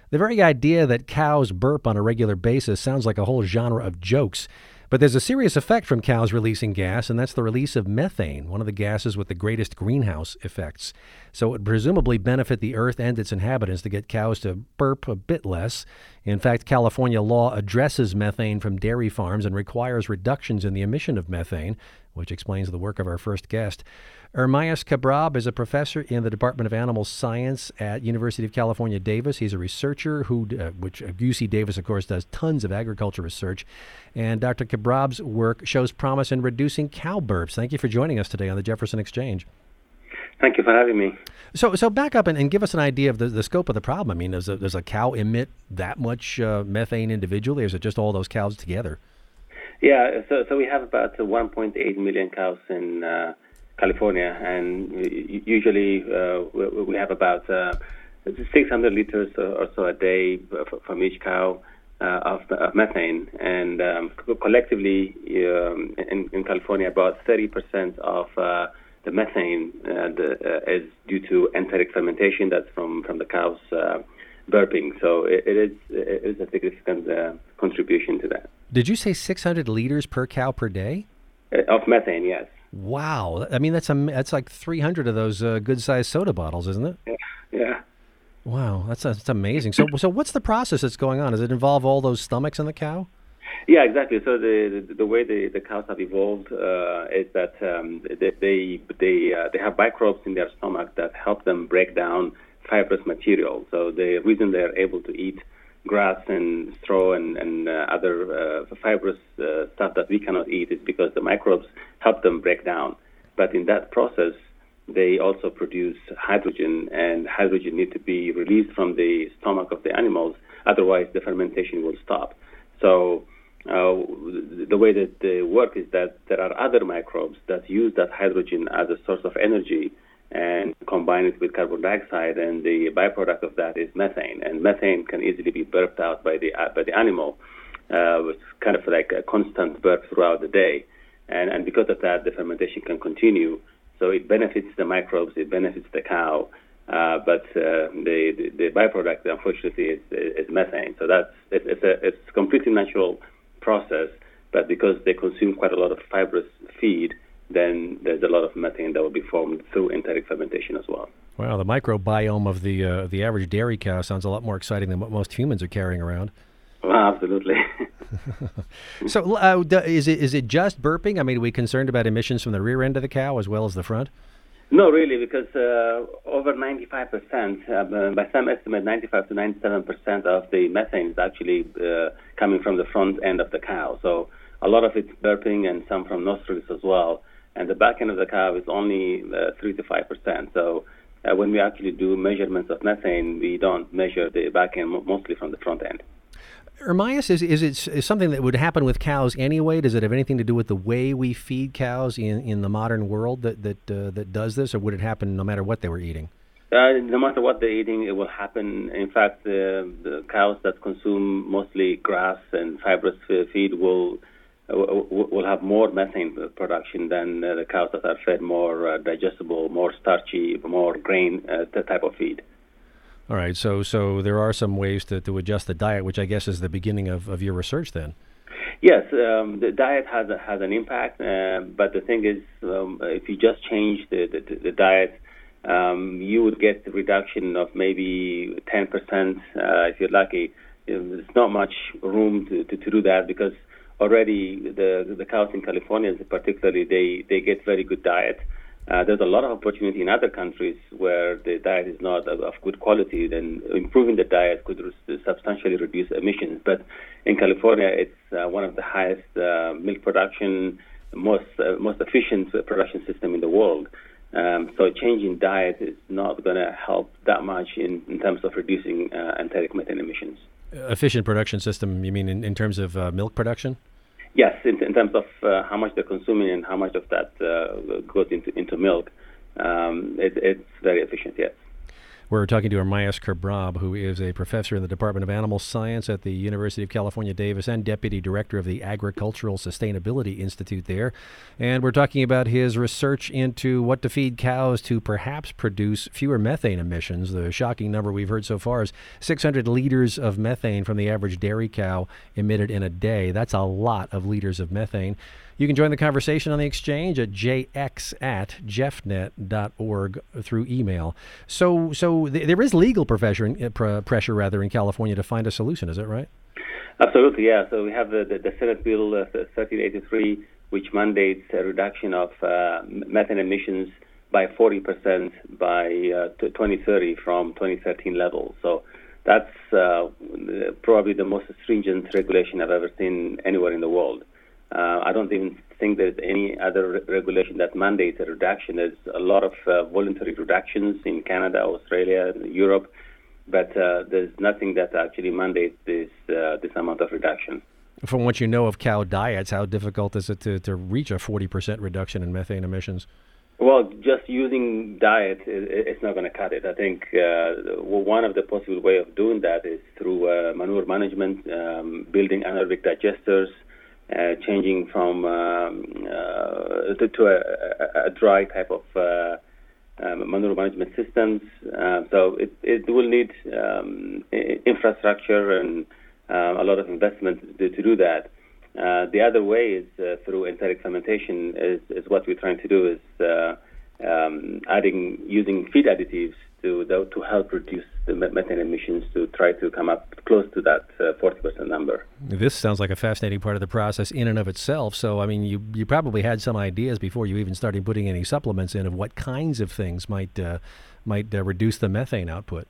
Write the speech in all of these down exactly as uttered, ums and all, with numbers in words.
The very idea that cows burp on a regular basis sounds like a whole genre of jokes. But there's a serious effect from cows releasing gas, and that's the release of methane, one of the gases with the greatest greenhouse effects. So it would presumably benefit the earth and its inhabitants to get cows to burp a bit less. In fact, California law addresses methane from dairy farms and requires reductions in the emission of methane, which explains the work of our first guest. Ermias Kabrab is a professor in the Department of Animal Science at University of California, Davis. He's a researcher who, uh, which uh, U C Davis, of course, does tons of agriculture research. And Doctor Kabrab's work shows promise in reducing cow burps. Thank you for joining us today on the Jefferson Exchange. Thank you for having me. So so back up and, and give us an idea of the, the scope of the problem. I mean, does a, does a cow emit that much uh, methane individually, or is it just all those cows together? Yeah, so so we have about one point eight million cows in uh, California, and usually uh, we, we have about uh, six hundred liters or so a day from each cow uh, of, of methane. And um, collectively um, in, in California, about thirty percent of uh, the methane uh, the, uh, is due to enteric fermentation. That's from, from the cows uh, burping. So it, it is it is a significant uh, contribution to that. Did you say six hundred liters per cow per day? Uh, of methane, yes. Wow. I mean, that's a, that's like three hundred of those uh, good-sized soda bottles, isn't it? Yeah. yeah. Wow, that's, that's amazing. So so what's the process that's going on? Does it involve all those stomachs in the cow? Yeah, exactly. So the the, the way the, the cows have evolved uh, is that um, they they they, uh, they have microbes in their stomach that help them break down fibrous material. So the reason they're able to eat grass and straw and, and uh, other uh, fibrous uh, stuff that we cannot eat is because the microbes help them break down. But in that process, they also produce hydrogen, and hydrogen needs to be released from the stomach of the animals. Otherwise, the fermentation will stop. So uh, the way that they work is that there are other microbes that use that hydrogen as a source of energy and combine it with carbon dioxide, and the byproduct of that is methane. And methane can easily be burped out by the uh, by the animal, uh, with kind of like a constant burp throughout the day. And and because of that, the fermentation can continue. So it benefits the microbes, it benefits the cow, uh, but uh, the, the the byproduct, unfortunately, is, is methane. So that's it's, it's a it's a completely natural process, but because they consume quite a lot of fibrous feed, then there's a lot of methane that will be formed through enteric fermentation as well. Wow, the microbiome of the uh, the average dairy cow sounds a lot more exciting than what most humans are carrying around. Well, absolutely. So uh, is it is it just burping? I mean, are we concerned about emissions from the rear end of the cow as well as the front? No, really, because uh, over ninety-five percent, uh, by some estimate, ninety-five to ninety-seven percent of the methane is actually uh, coming from the front end of the cow. So a lot of it's burping and some from nostrils as well. And the back end of the cow is only uh, three to five percent. So uh, when we actually do measurements of methane, we don't measure the back end, mostly from the front end. Ermias, is is it is something that would happen with cows anyway? Does it have anything to do with the way we feed cows in, in the modern world that that uh, that does this, or would it happen no matter what they were eating? Uh, no matter what they're eating, it will happen. In fact, uh, the cows that consume mostly grass and fibrous feed will will have more methane production than uh, the cows that are fed more uh, digestible, more starchy, more grain uh, type of feed. All right, so so there are some ways to, to adjust the diet, which I guess is the beginning of, of your research then. Yes, um, the diet has a, has an impact, uh, but the thing is, um, if you just change the, the, the diet, um, you would get the reduction of maybe ten percent uh, if you're lucky. There's not much room to, to, to do that because already the the cows in California, particularly, they, they get very good diet. Uh, there's a lot of opportunity in other countries where the diet is not of, of good quality. Then improving the diet could re- substantially reduce emissions. But in California, it's uh, one of the highest uh, milk production, most uh, most efficient production system in the world. Um, so changing diet is not going to help that much in, in terms of reducing uh, enteric methane emissions. Efficient production system, you mean in, in terms of uh, milk production? Yes, in, in terms of uh, how much they're consuming and how much of that uh, goes into into milk, um, it, it's very efficient, yes. We're talking to Ermias Kerbrab, who is a professor in the Department of Animal Science at the University of California, Davis, and deputy director of the Agricultural Sustainability Institute there. And we're talking about his research into what to feed cows to perhaps produce fewer methane emissions. The shocking number we've heard so far is six hundred liters of methane from the average dairy cow emitted in a day. That's a lot of liters of methane. You can join the conversation on the exchange at j x at jeffnet dot org through email. So so th- there is legal pressure, uh, pr- pressure rather, in California to find a solution. Is that right? Absolutely, yeah. So we have the, the, the Senate Bill uh, thirteen eighty-three, which mandates a reduction of uh, methane emissions by forty percent by uh, twenty thirty from twenty thirteen levels. So that's uh, probably the most stringent regulation I've ever seen anywhere in the world. Uh, I don't even think there's any other re- regulation that mandates a reduction. There's a lot of uh, voluntary reductions in Canada, Australia, Europe, but uh, there's nothing that actually mandates this uh, this amount of reduction. From what you know of cow diets, how difficult is it to, to reach a forty percent reduction in methane emissions? Well, just using diet, it's not going to cut it. I think uh, one of the possible way of doing that is through uh, manure management, um, building anaerobic digesters, Uh, changing from um, uh, to, to a, a, a dry type of uh, um, manure management systems. Uh, so it, it will need um, infrastructure and uh, a lot of investment to, to do that. Uh, the other way is uh, through enteric fermentation. Is, is what we're trying to do is uh, um, adding using feed additives to to help reduce the methane emissions to try to come up close to that uh, forty percent number. This sounds like a fascinating part of the process in and of itself. So, I mean, you you probably had some ideas before you even started putting any supplements in of what kinds of things might uh, might uh, reduce the methane output.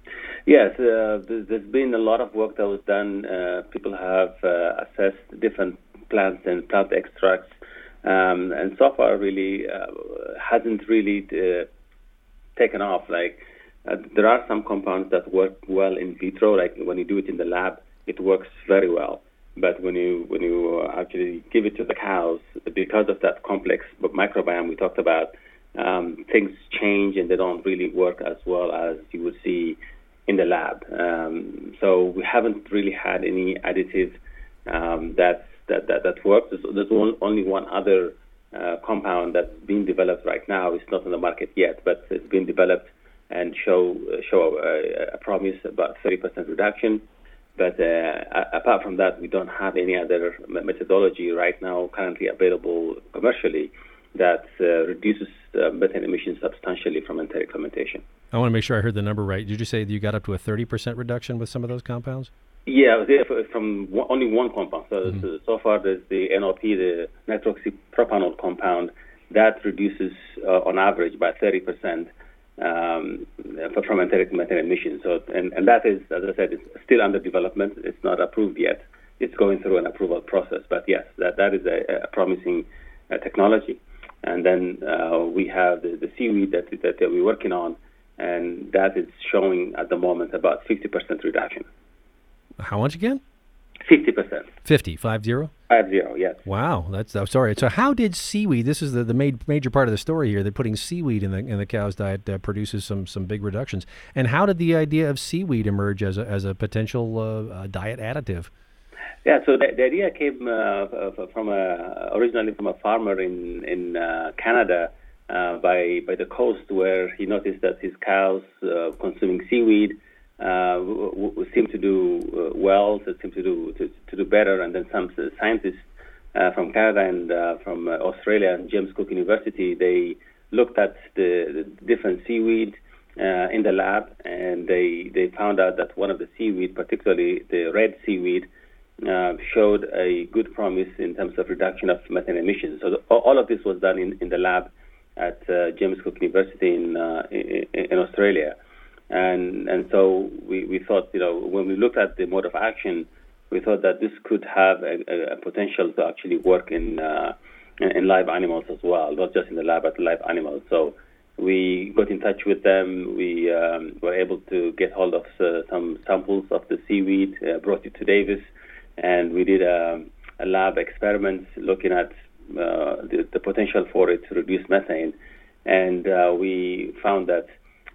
Yes, uh, there's been a lot of work that was done. Uh, people have uh, assessed different plants and plant extracts, um, and so far really uh, hasn't really uh, taken off. Like uh, there are some compounds that work well in vitro. Like when you do it in the lab, it works very well. But when you when you actually give it to the cows, because of that complex microbiome we talked about, um, things change and they don't really work as well as you would see in the lab. Um, so we haven't really had any additive um, that that that that works. There's, there's one, only one other Uh, compound that's being developed right now. It's not on the market yet, but it's been developed and show uh, show a, a promise about thirty percent reduction. But uh, apart from that, we don't have any other methodology right now currently available commercially that uh, reduces uh, methane emissions substantially from enteric fermentation. I want to make sure I heard the number right. Did you say you got up to a thirty percent reduction with some of those compounds? Yeah, from one, only one compound. So, mm-hmm. so, so far there's the N O P, the nitroxypropanol compound, that reduces uh, on average by thirty percent um, from enteric methane emissions. So, and, and that is, as I said, it's still under development. It's not approved yet. It's going through an approval process. But yes, that, that is a, a promising uh, technology. And then uh, we have the, the seaweed that, that, that we're working on, and that is showing at the moment about fifty percent reduction. How much again? Fifty percent. Fifty, five zero. Five zero, yes. Wow, that's I'm sorry. So, how did seaweed? This is the the major major part of the story here. That putting seaweed in the in the cow's diet uh, produces some some big reductions. And how did the idea of seaweed emerge as a as a potential uh, uh, diet additive? Yeah, so the, the idea came uh, from a originally from a farmer in in uh, Canada uh, by by the coast, where he noticed that his cows uh, consuming seaweed Uh, w- w- seem to do uh, well, to seem to do to, to do better, and then some scientists uh, from Canada and uh, from uh, Australia and James Cook University, they looked at the, the different seaweed uh, in the lab, and they they found out that one of the seaweed, particularly the red seaweed, uh, showed a good promise in terms of reduction of methane emissions. So the, all of this was done in, in the lab at uh, James Cook University in, uh, in in Australia. And and so we, we thought, you know, when we looked at the mode of action, we thought that this could have a, a, a potential to actually work in, uh, in in live animals as well, not just in the lab, but live animals. So we got in touch with them. We um, were able to get hold of uh, some samples of the seaweed, uh, brought it to Davis, and we did a, a lab experiment looking at uh, the, the potential for it to reduce methane. And uh, we found that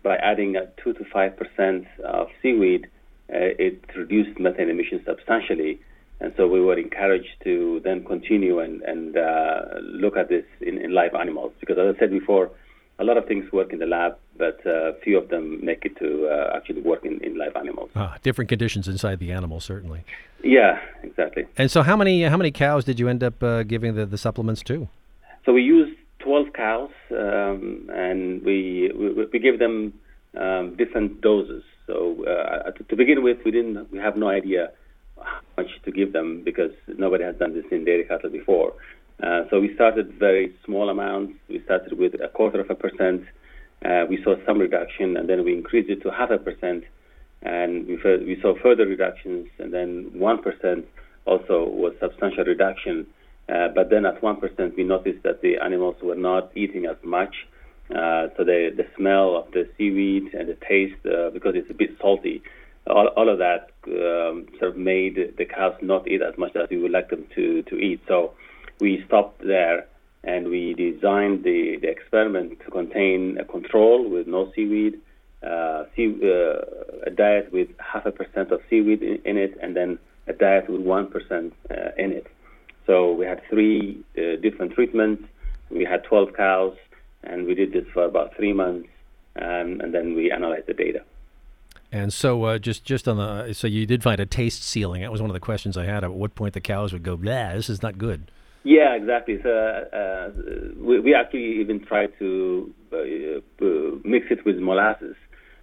by adding uh, two to five percent of seaweed, uh, it reduced methane emissions substantially. And so we were encouraged to then continue and, and uh, look at this in, in live animals. Because as I said before, a lot of things work in the lab, but uh, few of them make it to uh, actually work in, in live animals. Ah, different conditions inside the animal, certainly. Yeah, exactly. And so how many how many cows did you end up uh, giving the, the supplements to? So we used twelve cows, um, and we, we we gave them um, different doses. So uh, to, to begin with, we didn't we have no idea how much to give them because nobody has done this in dairy cattle before. Uh, so we started very small amounts. We started with a quarter of a percent. Uh, we saw some reduction, and then we increased it to half a percent, and we, f- we saw further reductions, and then one percent also was substantial reduction. Uh, but then at one percent, we noticed that the animals were not eating as much. Uh, so the, the smell of the seaweed and the taste, uh, because it's a bit salty, all, all of that um, sort of made the cows not eat as much as we would like them to, to eat. So we stopped there, and we designed the, the experiment to contain a control with no seaweed, uh, sea, uh, a diet with half a percent of seaweed in, in it, and then a diet with one percent uh, in it. So we had three uh, different treatments. We had twelve cows, and we did this for about three months, um, and then we analyzed the data. And so uh, just, just on the, so you did find a taste ceiling. That was one of the questions I had. At what point the cows would go, blah, this is not good. Yeah, exactly. So uh, we, we actually even tried to uh, uh, mix it with molasses,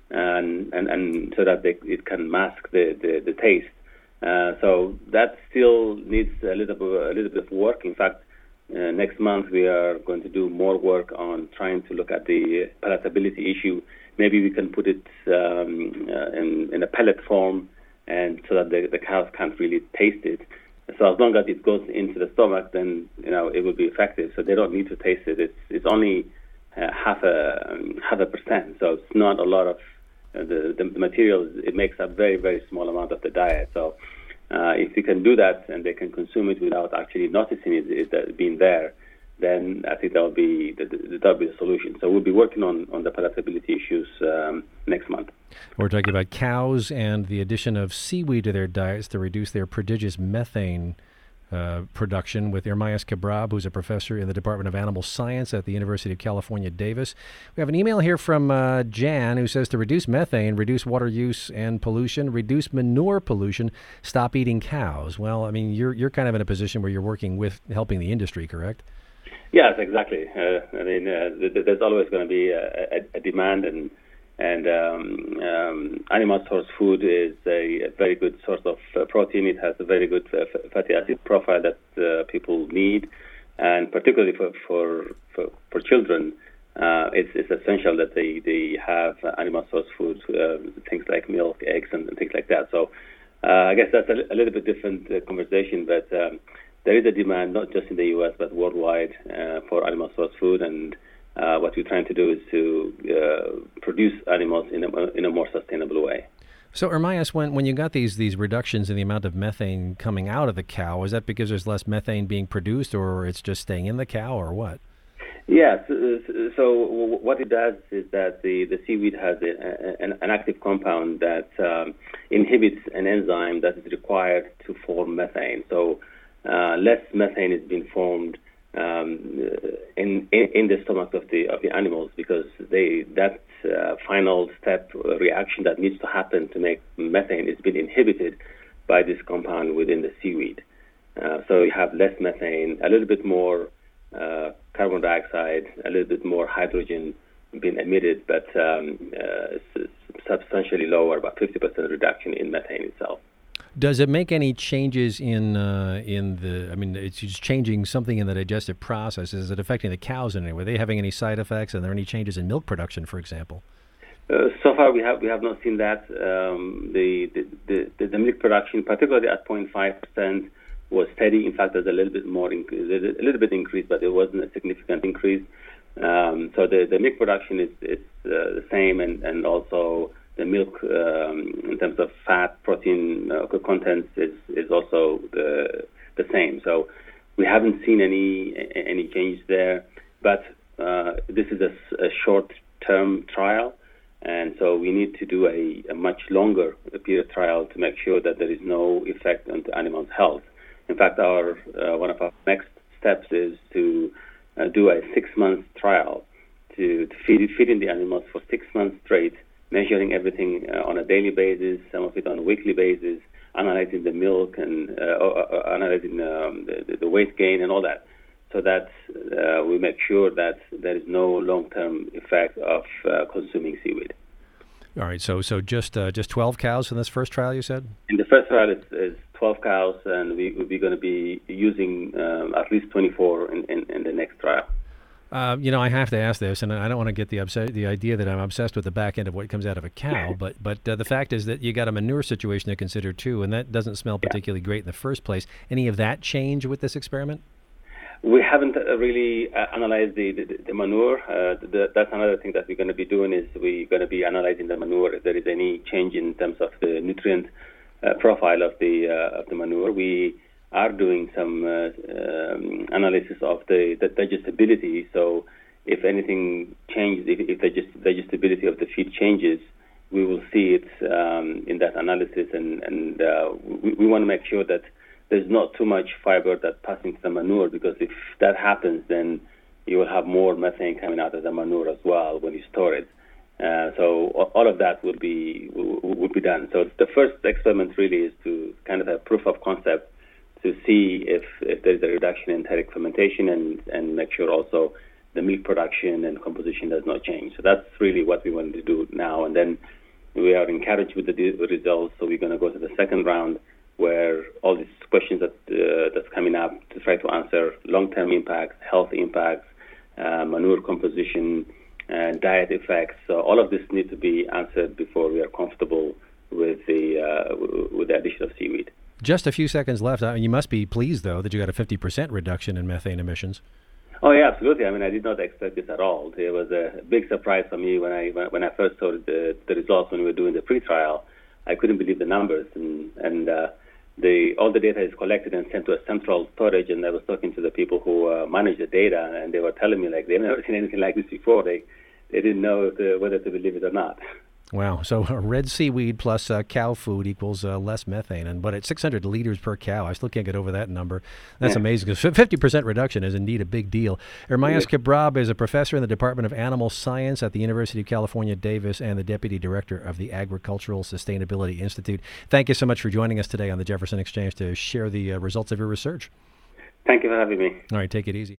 and and, and so that they, it can mask the, the, the taste. Uh, so that still needs a little bit, a little bit of work. In fact, uh, next month we are going to do more work on trying to look at the palatability issue. Maybe we can put it um, uh, in, in a pellet form, and so that the, the cows can't really taste it. So as long as it goes into the stomach, then you know it will be effective. So they don't need to taste it. It's it's only uh, half a um, half a percent. So it's not a lot of uh, the the material. It makes a very very small amount of the diet. So uh, if you can do that and they can consume it without actually noticing it, it being there, then I think that will be that will be the solution. So we'll be working on, on the palatability issues um, next month. We're talking about cows and the addition of seaweed to their diets to reduce their prodigious methane uh, production with Ermias Kabrab, who's a professor in the Department of Animal Science at the University of California, Davis. We have an email here from uh, Jan who says to reduce methane, reduce water use and pollution, reduce manure pollution, stop eating cows. Well, I mean, you're you're kind of in a position where you're working with helping the industry, correct? Yes, exactly. Uh, I mean, uh, th- there's always going to be a, a, a demand, and and um, um, animal source food is a, a very good source of uh, protein. It has a very good uh, fatty acid profile that uh, people need, and particularly for for for, for children, uh, it's, it's essential that they, they have animal source food, uh, things like milk, eggs, and, and things like that. So uh, I guess that's a, a little bit different uh, conversation, but um, there is a demand, not just in the U S, but worldwide, uh, for animal source food, and uh, what we're trying to do is to uh, produce animals in a, in a more sustainable way. So, Ermias, when, when you got these these reductions in the amount of methane coming out of the cow, is that because there's less methane being produced, or it's just staying in the cow, or what? Yes. So, so what it does is that the, the seaweed has a, an, an active compound that um, inhibits an enzyme that is required to form methane. So uh, less methane is being formed um, in, in in the stomach of the of the animals, because they that uh, final step uh, reaction that needs to happen to make methane is being inhibited by this compound within the seaweed. Uh, so you have less methane, a little bit more uh, carbon dioxide, a little bit more hydrogen being emitted, but um, uh, substantially lower, about fifty percent reduction in methane itself. Does it make any changes in uh, in the? I mean, it's just changing something in the digestive process. Is it affecting the cows in any way? Are they having any side effects? Are there any changes in milk production, for example? Uh, so far, we have we have not seen that. Um, the, the, the the milk production, particularly at zero point five percent, was steady. In fact, there's a little bit more, inc- a little bit increase, but it wasn't a significant increase. Um, so the, the milk production is, is uh, the same, and, and also the milk, um, in terms of fat, protein uh, content, is is also the the same. So we haven't seen any any change there. But uh, this is a, a short-term trial. And so we need to do a, a much longer period trial to make sure that there is no effect on the animal's health. In fact, our uh, one of our next steps is to uh, do a six-month trial to, to feed, feed in the animals for six months straight, measuring everything uh, on a daily basis, some of it on a weekly basis, analyzing the milk and uh, uh, analyzing um, the, the weight gain and all that, so that uh, we make sure that there is no long-term effect of uh, consuming seaweed. All right, so so just uh, just twelve cows in this first trial, you said? In the first trial, it's, it's twelve cows, and we, we're going to be using um, at least twenty-four in, in, in the next trial. Uh, you know, I have to ask this, and I don't want to get the obs- the idea that I'm obsessed with the back end of what comes out of a cow, but but uh, the fact is that you got a manure situation to consider too, and that doesn't smell particularly yeah. great in the first place. Any of that change with this experiment? We haven't uh, really uh, analyzed the, the, the manure. Uh, the, that's another thing that we're going to be doing is we're going to be analyzing the manure if there is any change in terms of the nutrient uh, profile of the uh, of the manure. We are doing some uh, um, analysis of the, the digestibility. So if anything changes, if, if the digest- digestibility of the feed changes, we will see it um, in that analysis, and, and uh, we, we want to make sure that there's not too much fiber that passes into the manure, because if that happens, then you will have more methane coming out of the manure as well when you store it. Uh, so all of that will be will, will be done. So the first experiment really is to kind of have proof of concept to see if, if there is a reduction in enteric fermentation, and, and make sure also the milk production and composition does not change. So that's really what we want to do now. And then we are encouraged with the de- results, so we're going to go to the second round, where all these questions that uh, that's coming up to try to answer long-term impacts, health impacts, uh, manure composition, uh, diet effects. So all of this needs to be answered before we are comfortable with the uh, w- with the addition of seaweed. Just a few seconds left. I mean, you must be pleased, though, that you got a fifty percent reduction in methane emissions. Oh yeah, absolutely. I mean, I did not expect this at all. It was a big surprise for me when I when I first saw the the results when we were doing the pre-trial. I couldn't believe the numbers, and and uh, the all the data is collected and sent to a central storage. And I was talking to the people who uh, manage the data, and they were telling me like they've never seen anything like this before. They they didn't know if, uh, whether to believe it or not. Wow. So uh, red seaweed plus uh, cow food equals uh, less methane. And but at six hundred liters per cow, I still can't get over that number. That's yeah. amazing, because fifty percent reduction is indeed a big deal. Ermias yeah. Kebrab is a professor in the Department of Animal Science at the University of California, Davis, and the Deputy Director of the Agricultural Sustainability Institute. Thank you so much for joining us today on the Jefferson Exchange to share the uh, results of your research. Thank you for having me. All right, take it easy.